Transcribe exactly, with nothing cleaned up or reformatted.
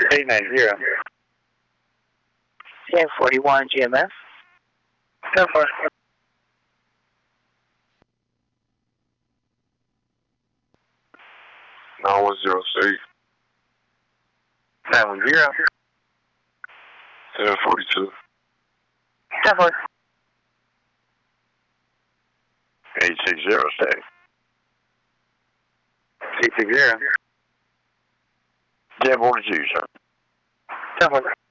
eight nine zero. ten forty-one G M S. ten four. nine one zero six. nine one zero. seven forty-two. ten four. eight six zero, stay. eight six zero. Jet forty-two, sir. ten four.